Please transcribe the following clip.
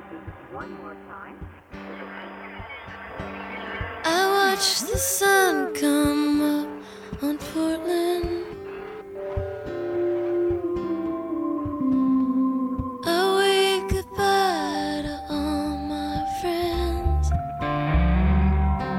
I watch the sun come up on Portland.